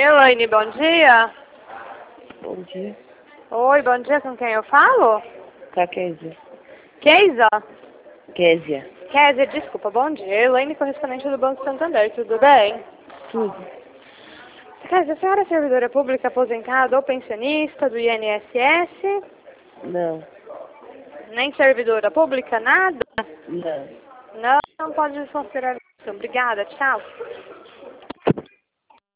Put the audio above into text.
Elaine, bom dia. Bom dia. Oi, bom dia, com quem eu falo? Com a Kézia. Keisa? Kézia. Kézia, desculpa, bom dia. Elaine, correspondente do Banco Santander, tudo bem? Tudo. Kézia, a senhora é servidora pública aposentada ou pensionista do INSS? Não. Nem servidora pública, nada? Não. Não, não pode desconsiderar isso. Obrigada, tchau.